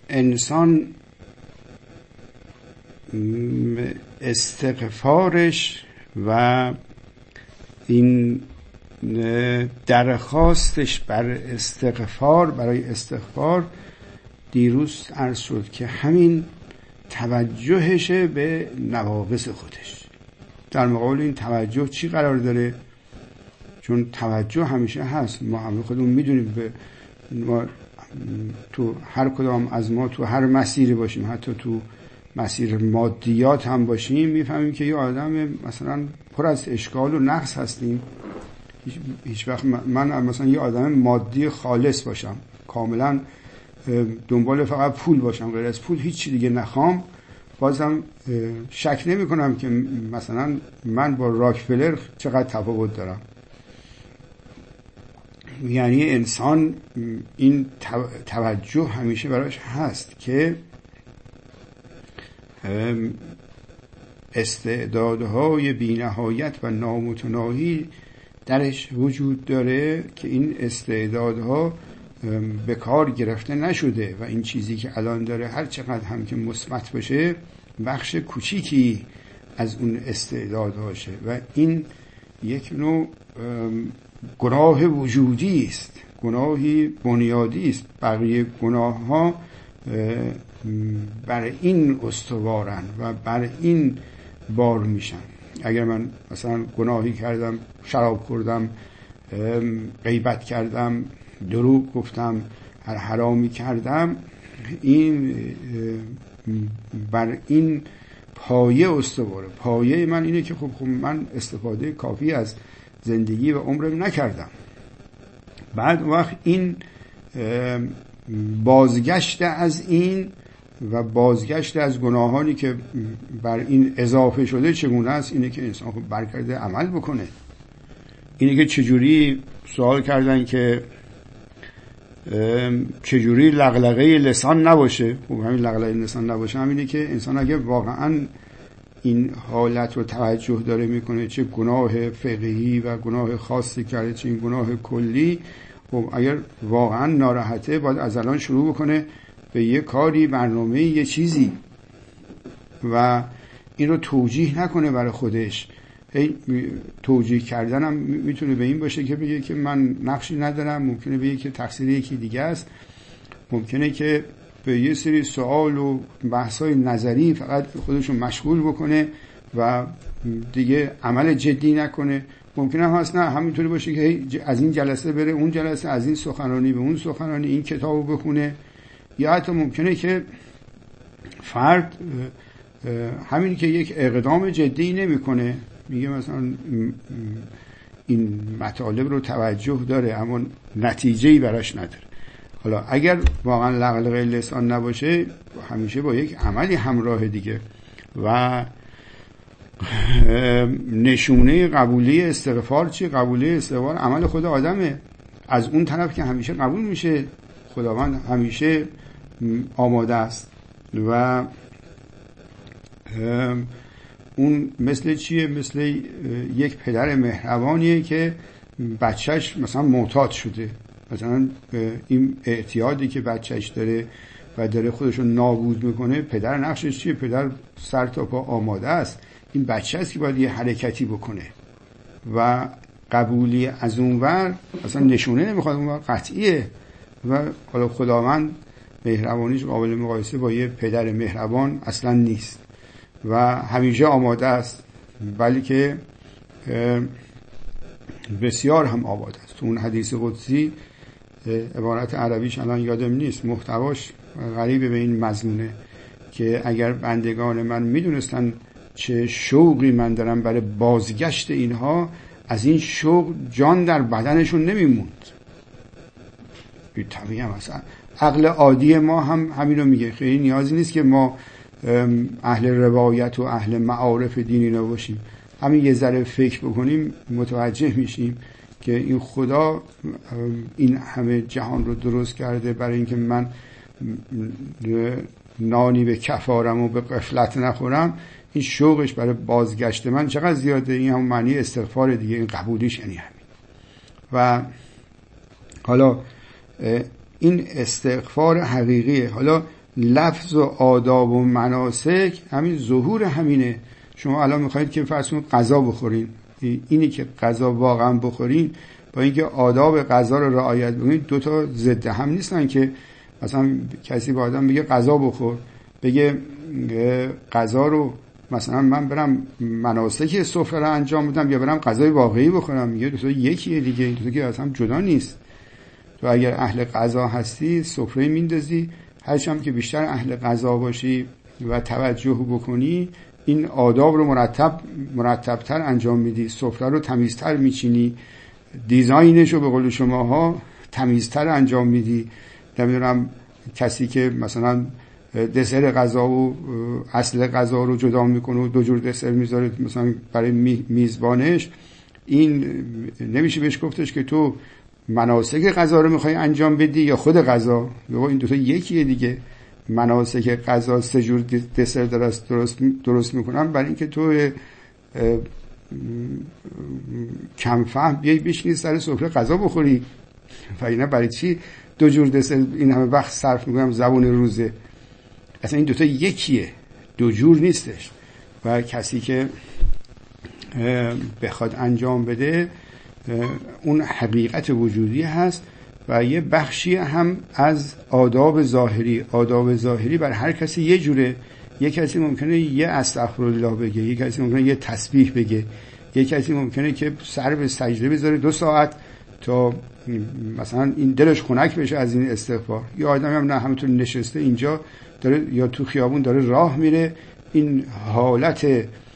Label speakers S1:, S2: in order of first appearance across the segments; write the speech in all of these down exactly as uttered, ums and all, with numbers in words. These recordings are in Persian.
S1: انسان استغفارش و این درخواستش بر استغفار، برای استغفار، دیروز عرض شد که همین توجهش به نواقص خودش. در مقابل این توجه چی قرار داره؟ چون توجه همیشه هست، ما همه خودمون میدونیم، به ما تو هر کدام از ما تو هر مسیری باشیم، حتی تو مسیر مادیات هم باشیم، میفهمیم که یه آدم مثلا پر از اشکال و نقص هستیم. هیچ, هیچ وقت من مثلا یه آدم مادی خالص باشم، کاملا دنبال فقط پول باشم، غیر از پول هیچ چی دیگه نخوام، بازم شک نمی کنم که مثلا من با راکفلر چقدر تفاوت دارم. یعنی انسان این توجه همیشه براش هست که استعدادهای بی‌نهایت و نامتناهی درش وجود داره که این استعدادها به کار گرفته نشده و این چیزی که الان داره هر چقدر هم که مثبت باشه بخش کوچیکی از اون استعدادهاشه و این یک نوع گناه وجودی است، گناهی بنیادی است. بقیه گناه ها بر این استوارن و بر این بار میشن. اگر من مثلا گناهی کردم، شراب خوردم، غیبت کردم، دروغ گفتم، هر حرامی کردم، این بر این پایه استواره. پایه من اینه که خب, خب من استفاده کافی از زندگی و عمرم نکردم. بعد وقت این بازگشت از این و بازگشت از گناهانی که بر این اضافه شده چگونه است؟ اینه که انسان خب برگرده عمل بکنه. اینه که چجوری سوال کردن که چجوری لغلقه لسان نباشه. خب همین لغلقه لسان نباشه همینه که انسان اگه واقعا این حالت رو توجه داره میکنه، چه گناه فقهی و گناه خاصی کرده چه این گناه کلی، خب اگر واقعا ناراحته باید از الان شروع بکنه به یه کاری، برنامه، یه چیزی و این رو توجیه نکنه برای خودش. هی توجیه کردن هم میتونه به این باشه که بگه که من نقشی ندارم، ممکنه بگه که تقصیر یکی دیگه است، ممکنه که به یه سری سوال و بحث‌های نظری فقط خودشون مشغول بکنه و دیگه عمل جدی نکنه. ممکنه هم هست نه همینطوری باشه که از این جلسه بره اون جلسه، از این سخنرانی به اون سخنرانی، این کتابو بخونه، یا حتی ممکنه که فرد همین که یک اقدام جدی نمیکنه، میگه مثلا این مطالب رو توجه داره اما نتیجه‌ای براش نداره. حالا اگر واقعا لغلقه لسان نباشه همیشه با یک عملی همراه دیگه و نشونه قبولی استغفار چی؟ قبولی استغفار عمل خود آدمه. از اون طرف که همیشه قبول میشه، خداوند همیشه آماده است و اون مثل چیه؟ مثل یک پدر مهربانیه که بچهش مثلا معتاد شده، مثلا این اعتیادی که بچهش داره و داره خودشو نابود میکنه، پدر نقشش چیه؟ پدر سر تا پا آماده است، این بچه است که باید یه حرکتی بکنه و قبولی از اون ور اصلا نشونه نمیخواد، اون ور قطعیه و حالا خداوند مهربانیش قابل مقایسه با یه پدر مهربان اصلا نیست و همیشه آماده است، ولی که بسیار هم آماده است. تو اون حدیث قدسی عبارت عربیش الان یادم نیست، محتواش غریبه به این مضمونه که اگر بندگان من میدونستن چه شوقی من دارم برای بازگشت اینها، از این شوق جان در بدنشون نمیموند. این طبیعی هم هست. عقل عادی ما هم همین رو میگه، خیلی نیازی نیست که ما اهل روایت و اهل معارف دینی نباشیم، همین یه ذره فکر بکنیم متوجه میشیم که این خدا این همه جهان رو درست کرده برای اینکه من نانی به کفارم و به غفلت نخورم. این شوقش برای بازگشت من چقدر زیاده. این هم معنی استغفار دیگه، این قبولیش یعنی همین. و حالا این استغفار حقیقیه. حالا لفظ و آداب و مناسک همین ظهور همینه. شما الان میخواید که فرض کنید غذا بخورین، اینی که غذا واقعا بخورین با اینکه آداب غذا رو رعایت بکنید، دو تا ضد هم نیستن که مثلا کسی با آدم بگه غذا بخور، بگه غذا رو مثلا من برم مناسک سفره رو انجام بدم یا برم غذای واقعی بخورم، میگه دو تا یکیه دیگه، این دو تا که اصلا جدا نیست. تو اگر اهل غذا هستی سفره میندازی، هرچند که بیشتر اهل غذا باشی و توجه بکنی این آداب رو مرتب مرتبتر انجام میدی، سفره رو تمیزتر میچینی، دیزاینش رو به قول شماها تمیزتر انجام میدی. نمیدونم کسی که مثلا دسر غذا و اصل غذا رو جدا میکنه و دو جور دسر میذاره مثلا برای میزبانش، این نمیشه بهش گفتش که تو مناسک غذا رو میخوای انجام بدی یا خود غذا. این دو تا یکیه دیگه. مناسک غذا سه جور دسر درست درست درست میکنن برای اینکه تو کم فهم بیای بشینی سر سفره غذا بخوری، و اینا برای چی دو جور دسر این همه وقت صرف میکنم زبون روزه؟ اصلا این دوتا یکیه، دو جور نیستش. و کسی که بخواد انجام بده اون حقیقت وجودی هست و یه بخشی هم از آداب ظاهری. آداب ظاهری بر هر کسی یه جوره. یه کسی ممکنه یه استغفرالله بگه، یه کسی ممکنه یه تسبیح بگه، یه کسی ممکنه که سر به سجده بذاره دو ساعت تا مثلا این دلش خنک بشه از این استغفار. یه آدمی هم نه، همینطور نشسته اینجا داره یا تو خیابون داره راه میره، این حالت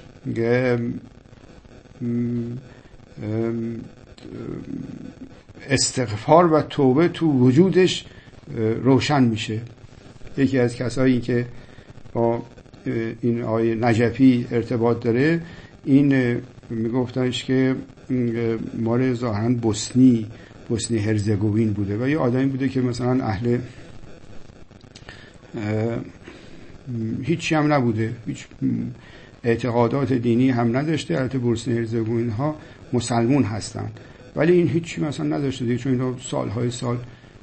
S1: استغفار و توبه تو وجودش روشن میشه. یکی از کسایی که با این آقای نجفی ارتباط داره، این میگفتنش که مال ظاهرا بوسنی بوسنی هرزگوین بوده و یه آدمی بوده که مثلا اهل هیچی هم نبوده، هیچ اعتقادات دینی هم نداشته. البته بوسنی هرزگوین ها مسلمون هستن ولی این هیچی مثلا نداشته دیگه، چون اینا سالهای سال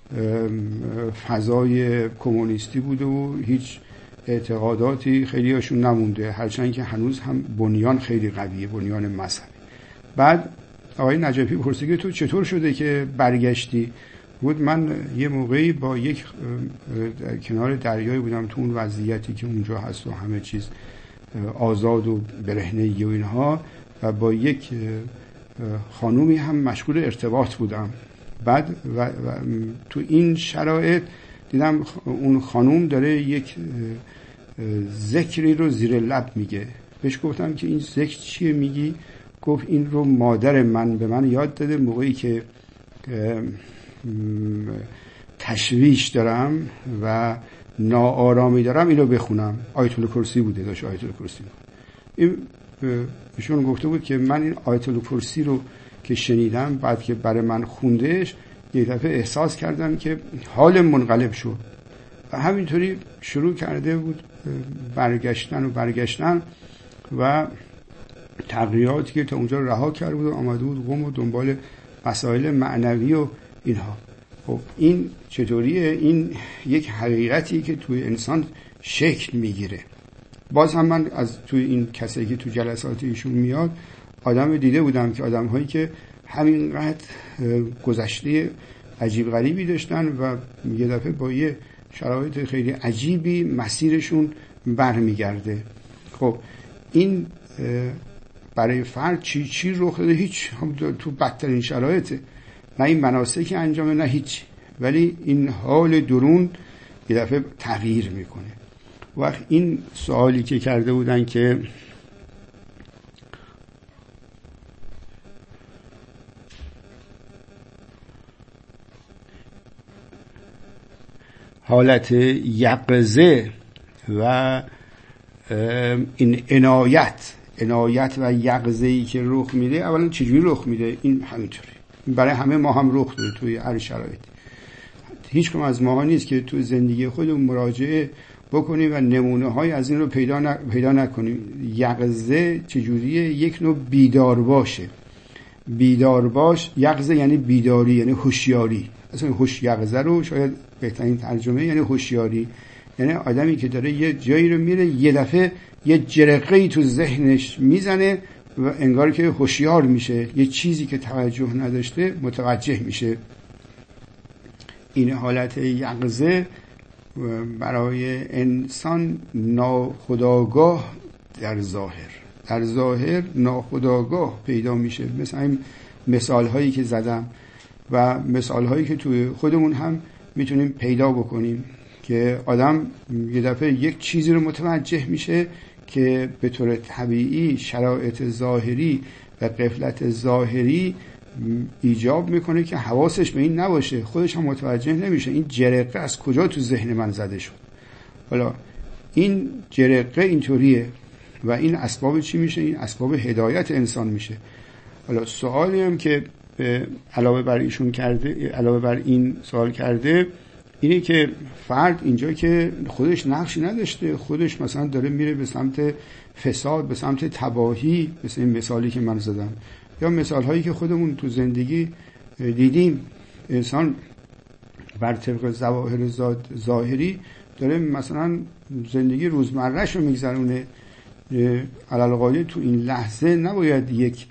S1: فضای کمونیستی بوده و هیچ اعتقاداتی خیلی هاشون نمونده، هرچند که هنوز هم بنیان خیلی قویه، بنیان مذهبی. بعد آقای نجفی پرسید که تو چطور شده که برگشتی؟ بود من یه موقعی با یک کنار دریای بودم تو اون وضعیتی که اونجا هست و همه چیز آزاد و برهنه‌ای و اینها، و با یک خانومی هم مشغول ارتباط بودم. بعد و و تو این شرایط دیدم اون خانوم داره یک ذکری رو زیر لب میگه. بهش گفتم که این ذکر چیه میگی؟ گفت این رو مادر من به من یاد داده موقعی که تشویش دارم و ناآرامی دارم اینو بخونم. آیت الکرسی بوده، داشت آیت الکرسی. این ایشون گفته بود که من این آیت الکرسی رو که شنیدم بعد که برای من خوندهش یک دفعه احساس کردم که حال منقلب شد و همینطوری شروع کرده بود برگشتن و برگشتن و تغییراتی که تا اونجا رها کرده بود و آمده بود قم و دنبال مسائل معنوی و اینها. خب این چطوریه؟ این یک حقیقتی که توی انسان شکل میگیره. باز هم من از توی این کسایی که تو جلسات ایشون میاد آدم دیده بودم که آدم هایی که همینقدر گذشته عجیب غریبی داشتن و یه دفعه با یه شرایط خیلی عجیبی مسیرشون برمیگرده. خب این برای فرد چی چی رخ داده؟ هیچ، تو بدترین شرایطه، نه این مناسکی انجامه نه هیچ، ولی این حال درون یه دفعه تغییر میکنه. وقت این سوالی که کرده بودن که حالت یقظه و این عنایت عنایت و یقظه‌ای که رخ میده، اولا چجوری رخ میده؟ این همینطوری برای همه ما هم رخ داده توی هر شرایطی. هیچ کم از ماها نیست که تو زندگی خودمون مراجعه بکنیم و نمونه های از این رو پیدا ن... پیدا نکنیم. یقظه چجوریه؟ یک نوع بیدار باشه. بیدار باش، یقظه یعنی بیداری، یعنی هوشیاری. اصلا هوش یقظه رو شاید بهترین ترجمه یعنی هوشیاری. یعنی آدمی که داره یه جایی رو میره یه دفعه یه جرقه‌ای تو ذهنش میزنه و انگار که هوشیار میشه، یه چیزی که توجه نداشته متوجه میشه. این حالت یقظه برای انسان ناخودآگاه در ظاهر در ظاهر ناخودآگاه پیدا میشه، مثل این مثال هایی که زدم و مثال هایی که توی خودمون هم میتونیم پیدا بکنیم که آدم یه دفعه یک چیزی رو متوجه میشه که به طور طبیعی شرایط ظاهری و غفلت ظاهری ایجاب میکنه که حواسش به این نباشه، خودش هم متوجه نمیشه این جرقه از کجا تو ذهن من زده شد. حالا این جرقه اینطوریه و این اسباب چی میشه؟ این اسباب هدایت انسان میشه. حالا سوالی هم که علاوه بر ایشون کرده، علاوه بر این سوال کرده، اینه که فرد اینجا که خودش نقشی نداشته، خودش مثلا داره میره به سمت فساد، به سمت تباهی، مثل این مثالی که من زدم یا مثال هایی که خودمون تو زندگی دیدیم. انسان بر طبق ظواهر ظاهری داره مثلا زندگی روزمره‌اش رو میگذرونه، علالقاعده تو این لحظه نباید یک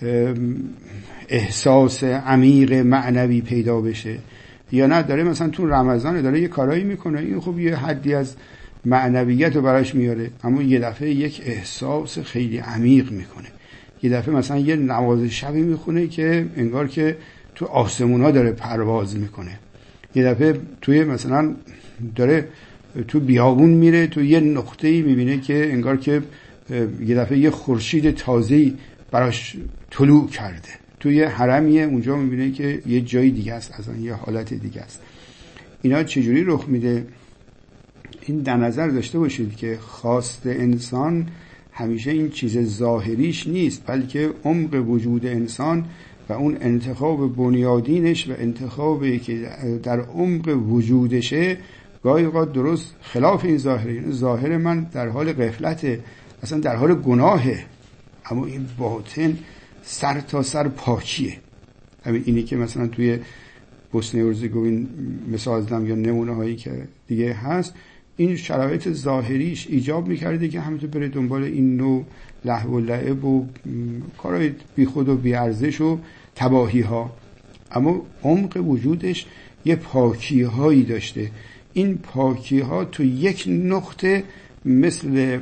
S1: احساس عمیق معنوی پیدا بشه، یا نه داره مثلا تو رمضان داره یه کارایی میکنه، این خب یه حدی از معنویت رو براش میاره، اما یه دفعه یک احساس خیلی عمیق میکنه، یه دفعه مثلا یه نماز شبی میخونه که انگار که تو آسمون ها داره پرواز میکنه، یه دفعه توی مثلا داره تو بیابون میره، تو یه نقطه‌ای میبینه که انگار که یه دفعه یه خورشید تازه‌ای براش طلوع کرده، توی یه حرمیه اونجا میبینه که یه جای دیگه است، اصلا یه حالت دیگه است. اینا چجوری رخ میده؟ این در نظر داشته باشید که خواست انسان همیشه این چیز ظاهریش نیست، بلکه عمق وجود انسان و اون انتخاب بنیادینش و انتخابی که در عمق وجودشه گاهی اوقات درست خلاف این ظاهره. ظاهر من در حال غفلته، اصلا در حال گناهه، اما این باطن سر تا سر پاکیه. همین اینی که مثلا توی بوسنی هرزگوین مثال زدم یا نمونه هایی که دیگه هست، این شرایط ظاهریش ایجاب میکرده که همینطور بره دنبال این نوع لهو و لعب و کارهای بی خود و بی ارزش و تباهی ها، اما عمق وجودش یه پاکی هایی داشته. این پاکی ها تو یک نقطه مثل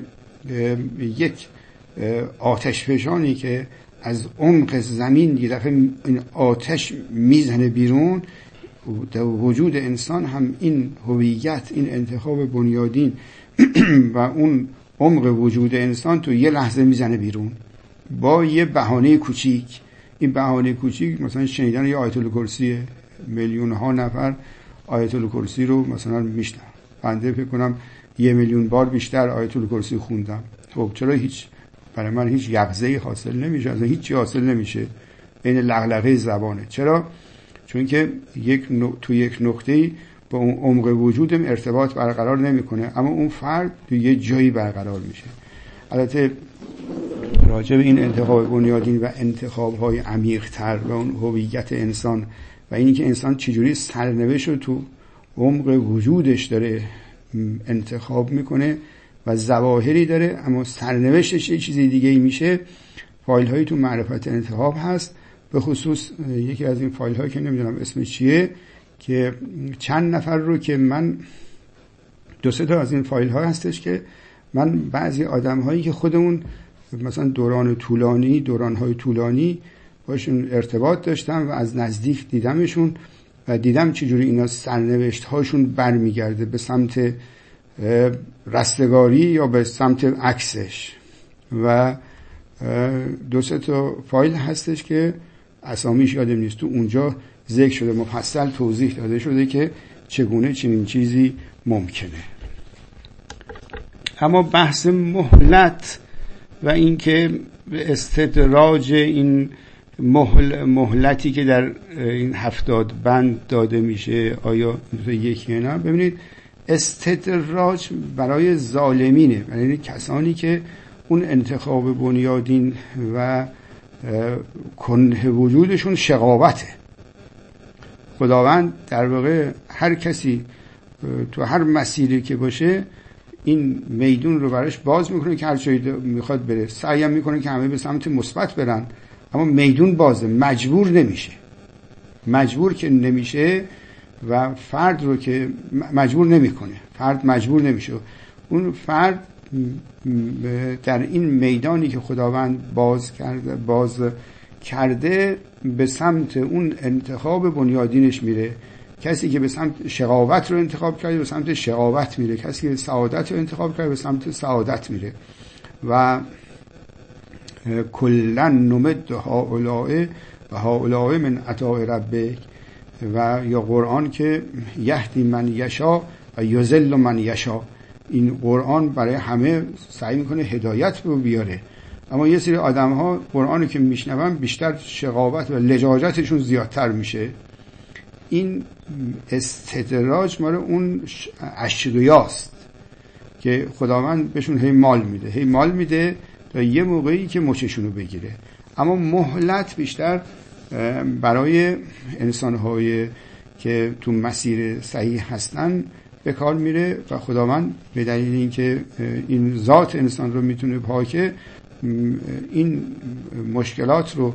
S1: یک آتش فشانی که از عمق زمین یه دفعه این آتش میزنه بیرون، در وجود انسان هم این هویت، این انتخاب بنیادین و اون عمق وجود انسان تو یه لحظه میزنه بیرون با یه بهانه کوچیک. این بهانه کوچیک مثلا شنیدن یه آیت الکرسیه، میلیون ها نفر آیت الکرسی رو مثلا میشنن، بنده فکر کنم یه میلیون بار بیشتر آیت الکرسی خوندم. خب چرا هیچ برای من هیچ یقظه‌ای حاصل نمیشه، اصلا هیچ چی حاصل نمیشه، این لغلغه زبانه. چرا؟ چون که یک نق... تو یک نقطه‌ای با اون عمق وجودم ارتباط برقرار نمیکنه، اما اون فرد تو یه جایی برقرار میشه. البته راجع به این انتخاب بنیادین و انتخاب‌های عمیق‌تر و اون هویت انسان و اینی که انسان چجوری سرنوشت رو تو عمق وجودش داره انتخاب میکنه و ظواهری داره اما سرنوشتش یه چیزی دیگه ای میشه، فایل هایی تو معرفت انتخاب هست. به خصوص یکی از این فایل هایی که نمیدونم اسمش چیه، که چند نفر رو که من دو سه تا از این فایل ها هستش که من بعضی آدم هایی که خودمون مثلا دوران طولانی دوران های طولانی باشون ارتباط داشتم و از نزدیک دیدمشون و دیدم چجوری اینا سرنوشت هاشون برمیگرده به سمت رستگاری یا به سمت عکسش. و دو سه تا فایل هستش که اسامیش یادم نیست، تو اونجا ذکر شده، مفصل توضیح داده شده که چگونه چنین چیزی ممکنه. اما بحث مهلت و اینکه استدراج این مهل مهلتی که در این هفتاد بند داده میشه آیا یکی یا نه، ببینید استدراج برای ظالمینه، برای کسانی که اون انتخاب بنیادین و کنه وجودشون شقاوته. خداوند در واقع هر کسی تو هر مسیری که باشه این میدون رو براش باز میکنه که هر جایی میخواد بره. سعی هم میکنه که همه به سمت مثبت برن، اما میدون بازه، مجبور نمیشه. مجبور که نمیشه و فرد رو که مجبور نمیکنه، فرد مجبور نمیشه. اون فرد در این میدانی که خداوند باز کرده باز کرده به سمت اون انتخاب بنیادینش میره. کسی که به سمت شقاوت رو انتخاب کرده به سمت شقاوت میره، کسی که سعادت رو انتخاب کرده به سمت سعادت میره. و کلا نمد هؤلاء و هؤلاء من عطاء ربک، و یا قرآن که یهدی من یشا و یضل من یشا. این قرآن برای همه سعی میکنه هدایت رو بیاره، اما یه سری آدم ها قرآن که میشنون بیشتر شقاوت و لجاجتشون زیادتر میشه. این استدراج مال اون اشقیاست که خداوند بهشون هی مال میده هی مال میده تا یه موقعی که مچشونو بگیره. اما مهلت بیشتر برای انسان‌های که تو مسیر صحیح هستن به کار میره و خداوند به دلیل اینکه این ذات انسان رو میتونه پاکه، این مشکلات رو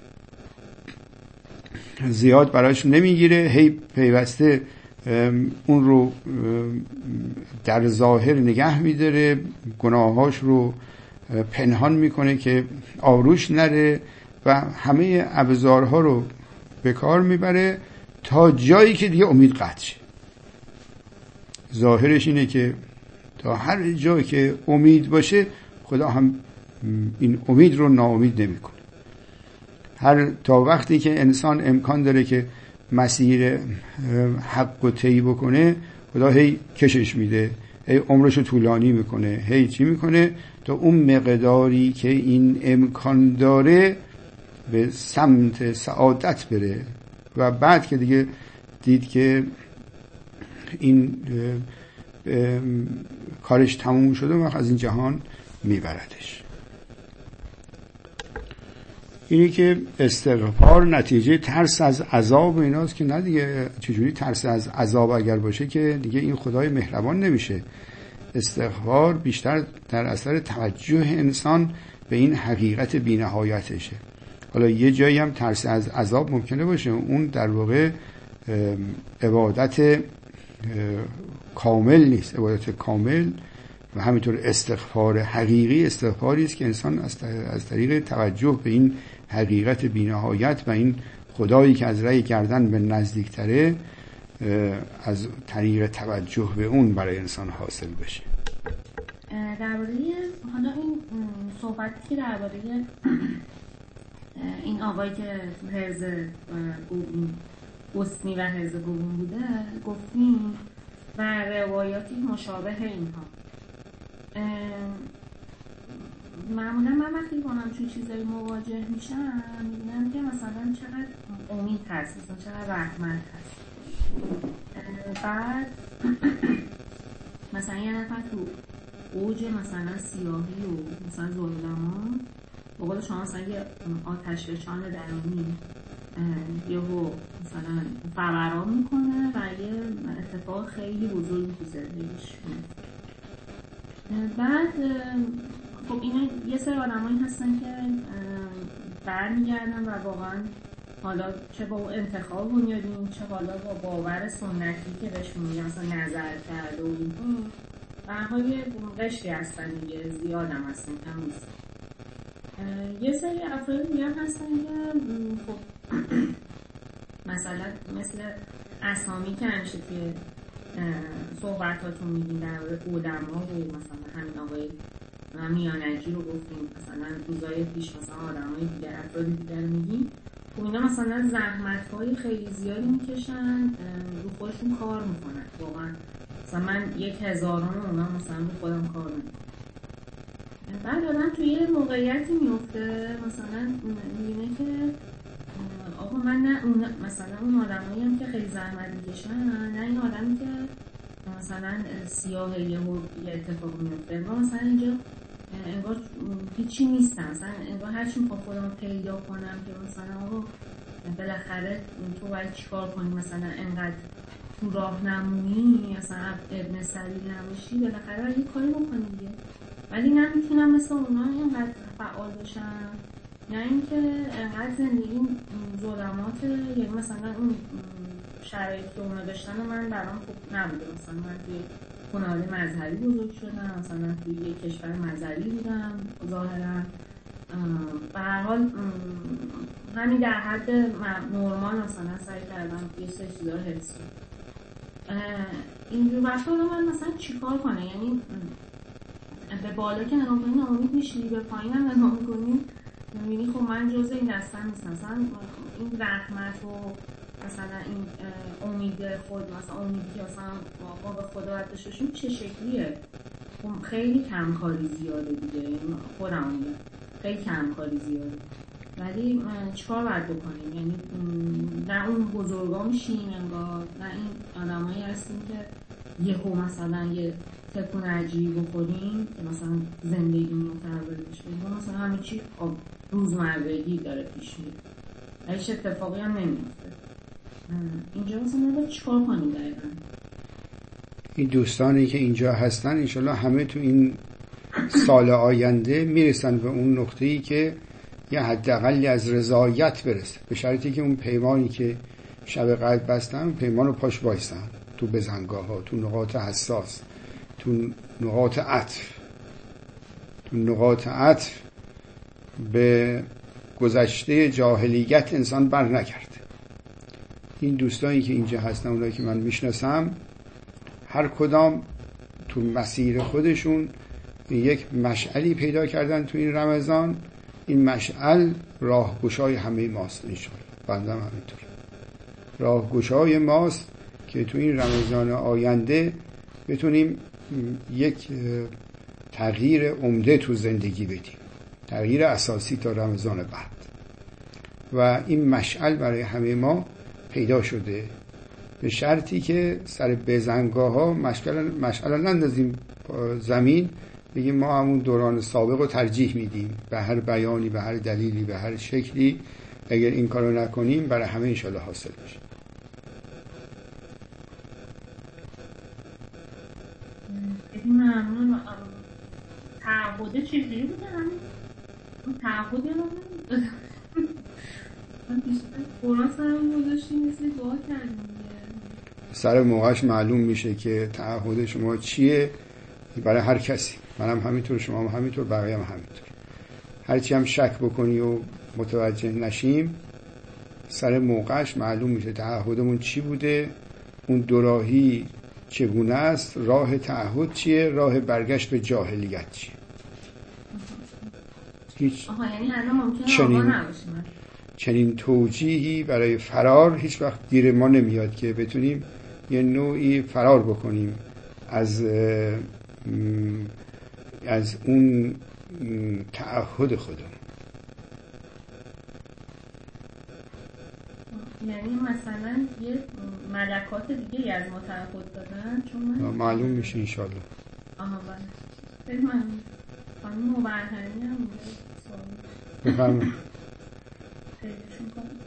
S1: زیاد براش نمیگیره، هی پیوسته اون رو در ظاهر نگه میداره، گناهاش رو پنهان میکنه که آروش نره و همه ابزارها رو به کار میبره تا جایی که دیگه امید قطع شه. ظاهرش اینه که تا هر جایی که امید باشه خدا هم این امید رو ناامید نمیکنه. هر تا وقتی که انسان امکان داره که مسیر حق رو طی بکنه، خدا هی کشش میده، هی عمرشو طولانی میکنه، هی چی میکنه تا اون مقداری که این امکان داره به سمت سعادت بره. و بعد که دیگه دید که این کارش تموم شده و از این جهان میبردش. اینی که استغفار نتیجه ترس از عذاب ایناست که نه دیگه. چجوری ترس از عذاب اگر باشه که دیگه این خدای مهربان نمیشه. استغفار بیشتر در اثر توجه انسان به این حقیقت بی‌نهایتشه. حالا یه جایی هم ترس از عذاب ممکنه باشه، اون در واقع عبادت کامل نیست. عبادت کامل و همینطور استغفار حقیقی استغفاری است که انسان از طریق توجه به این حقیقت بی‌نهایت و این خدایی که از رأی گردن به نزدیکتره، از طریق توجه به اون برای انسان حاصل بشه.
S2: درباره حالا این صحبتی که درباره این آقایی که حرز گستنی و حرز گوگون بوده گفتیم و روایاتی مشابه اینها، معمولا من وقتی با همچون چیزایی مواجه میشم میبینم که مثلا چقدر امید هست، مثلا چقدر رحمت هست. بعد مثلا یه نفر تو اوج مثلا سیاهی و مثلا ظلم‌ها با قول شما مثلا یه آتش فشان درونی یهو مثلا فوران میکنه و یه اتفاق خیلی بزرگی تو زندگیش. بعد خب اینا یه سری آدمایی هستن که برمیگردن و واقعا حالا چه با انتخاب بنیادین چه حالا با باور سنتی که بهش میگن مثلا نظر کرده و این برها یه قشری هستن دیگه، زیاد هم هستن، کم نیست. یه سری افراد دیگه هستن که خب مثلا مثل اسامی که همیشه توی صحبتاتون میگین در مورد علما و مثلا همین آقای میانجی رو گفتیم، مثلا روزای پیش مثلا آدمای دیگر افراد دیگر رو میگیم. خب اینا مثلا زحمت‌های خیلی زیادی میکشن، رو خودشون کار میکنن. واقعا مثلا من یک هزارم اونا مثلا رو خودم کار میکنم. بعد آدم توی یه موقعیتی میفته مثلا میبینه که آقا من نه اون مثلا اون آدمایی هم که خیلی زحمت میکشن، نه این آدمی که مثلا سیاه یه اتفاق میفته. ما مثلا اینجا انگار هیچی نیستم، مثلا انگار هرچی میخوام خودم پیدا کنم که مثلا آقا بالاخره تو باید چیکار کنی، مثلا انقدر تو راهنمایی مثلا ابن سبیل نباشی بالاخره باید یه کاری بکنی دیگه، ولی نمیتونم مثل اونا اینقدر فعال باشم، نه اینکه انقدر زندگی ظلمات، یعنی مثلا اون شرایطی که اونا داشتن من برام خوب نبوده. مثلا من توی خانواده مذهبی بزرگ شدم، مثلا توی یه کشور مذهبی بودم ظاهرا، به هر حال همین در حد نرمال مثلا سعی کردم یه سری چیزا رو حفظ کنم. اینجور وقتا من مثلا چیکار کنه؟ یعنی به بالا که نگاه کنی ناامید میشی، به پایین هم نگاه میکنی میبینی خب من جز این دستم نیست. مثلا این رحمت و مثلا این امید خود، مثلا امیدی که مثلا ما به خدا باید داشته باشیم چه شکلیه؟ خیلی کمکاری زیاده دیگه، یعنی خودم میگم خیلی کمکاری زیاده، ولی چیکار باید بکنیم؟ یعنی نه اون بزرگا میشیم انگار، نه این آدمایی هستیم که یهو مثلا یه تکون عجیب بخوریم که مثلا زندگی متحول بشه، مثلا همه چی روزمرگی داره پیش میره و هیچ اتفاقی هم نمیفته. اینجا مثلا باید چیکار کنیم دقیقا؟
S1: این دوستانی که اینجا هستن انشالله همه تو این سال آینده میرسن به اون نقطه‌ای که یه حداقلی از رضایت برسه، به شرطی که اون پیمانی که شب قدر بستن پیمان رو پاش وایسن تو بزنگاه ها، تو نقاط حساس، تو نقاط عطف، تو نقاط عطف به گذشته جاهلیت انسان بر نکرده. این دوستانی که اینجا هستن، اونایی که من میشناسم، هر کدام تو مسیر خودشون یک مشعلی پیدا کردن تو این رمضان. این مشعل راهگشای همه ماست انشاءالله. بندم همینطور راهگشای ماست که تو این رمضان آینده بتونیم یک تغییر عمده تو زندگی بدیم، تغییر اساسی تا رمضان بعد. و این مشعل برای همه ما پیدا شده، به شرطی که سر بزنگاه ها مشعل مشعل نندازیم زمین، بگیم ما همون دوران سابق رو ترجیح میدیم به هر بیانی، به هر دلیلی، به هر شکلی. اگر این کارو نکنیم برای همه انشالله حاصل میشه.
S2: ممنون. تعهده چجوری بوده؟ همین تعهده رو من بیشتر قرآن سرم گذاشتیم مثل دعا کردیم
S1: سر موقعش معلوم میشه که تعهد شما چیه برای هر کسی. منم همینطور، شما هم همینطور، بقیه هم همینطور. هرچی هم شک بکنی و متوجه نشیم سر موقعش معلوم میشه تعهدمون چی بوده، اون دوراهی چگونه است، راه تعهد چیه، راه برگشت به جاهلیت چیه. هیچ
S2: آها یعنی الان ممکنه آقا نباشیم.
S1: چنین توجیهی برای فرار هیچ وقت گیر ما نمیاد که بتونیم یه نوعی فرار بکنیم از از اون تعهد خودمون.
S2: یعنی مثلا یه ملکات دیگه از ما تعهد دادن چون من
S1: معلوم میشه انشالله.
S2: آها بله. خیلی ممنون. خانم مبرهنی هم میگه سوال
S1: بفرمایید.
S2: خیلیشون کنم.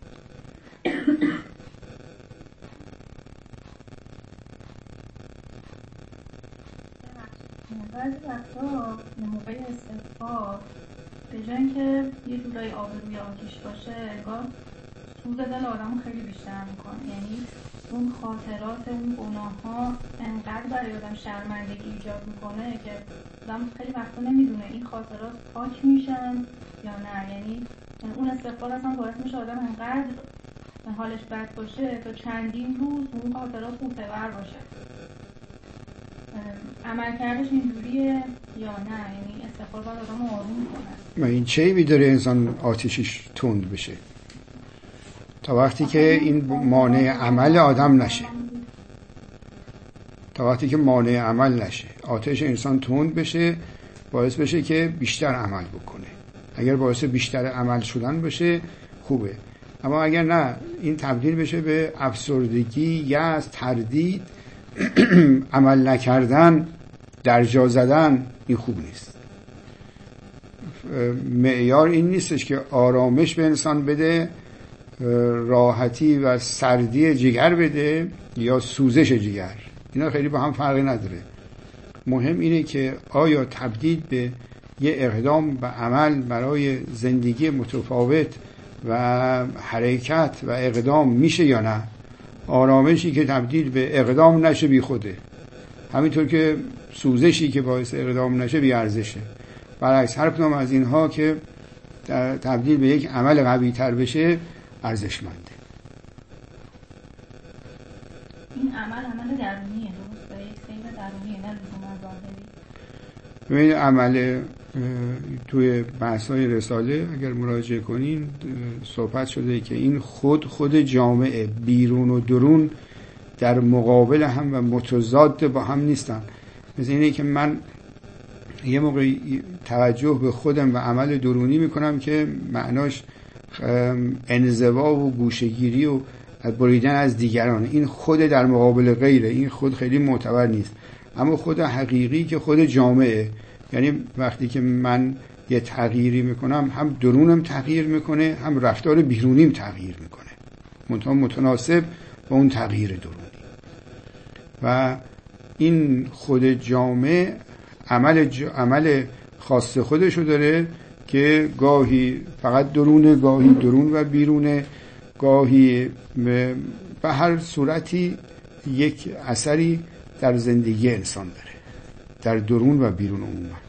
S3: بعضی وقتا موقع استغفار به جای اینکه یه جورای آبروی آتیش باشه، انگار سوز دل آدمو خیلی بیشتر میکنه. یعنی اون خاطرات اون گناه ها انقدر برای آدم شرمندگی ایجاد میکنه که آدم خیلی وقتا نمیدونه این خاطرات پاک میشن یا نه. یعنی اون استغفار اصلا باعث میشه آدم انقدر حالش بد باشه تا چندین روز اون خاطرات معتبر باشه. عمل کردش اینجوریه یا نه؟ یعنی استغفار باید آدم آروم کنه.
S1: و این چه می‌داره انسان آتیشش تند بشه تا وقتی که این مانع عمل آدم نشه، تا وقتی که مانع عمل نشه آتش انسان تند بشه، باعث بشه که بیشتر عمل بکنه. اگر باعث بیشتر عمل شدن بشه خوبه، اما اگر نه این تبدیل بشه به افسردگی، یأس، تردید، عمل نکردن، درجا زدن، این خوب نیست. معیار این نیستش که آرامش به انسان بده راحتی و سردی جگر بده یا سوزش جگر. اینا خیلی با هم فرقی نداره. مهم اینه که آیا تبدیل به یه اقدام و عمل برای زندگی متفاوت و حرکت و اقدام میشه یا نه. آرامشی که تبدیل به اقدام نشه بی خوده، همینطور که سوزشی که باعث اقدام نشه بی ارزشه. برعکس هر کدام از اینها که تبدیل به یک عمل قوی تر بشه ارزشمنده.
S3: این عمل عمل درونیه، درسته؟ یک سیر درونیه، نه لزوما ظاهری.
S1: ببینید عمل توی بحث‌های رساله اگر مراجعه کنین صحبت شده که این خود خود جامعه، بیرون و درون در مقابل هم و متضاد با هم نیستن. مثل اینه که من یه موقع توجه به خودم و عمل درونی میکنم که معناش انزوا و گوشه‌گیری و بریدن از دیگران. این خود در مقابل غیره، این خود خیلی معتبر نیست. اما خود حقیقی که خود جامعه، یعنی وقتی که من یه تغییری میکنم هم درونم تغییر میکنه هم رفتار بیرونیم تغییر میکنه، منتها متناسب با اون تغییر درونی. و این خود جامعه عمل ج... عمل خاص خودشو داره که گاهی فقط درونه، گاهی درون و بیرونه، گاهی به هر صورتی یک اثری در زندگی انسان داره، در درون و بیرون عموما.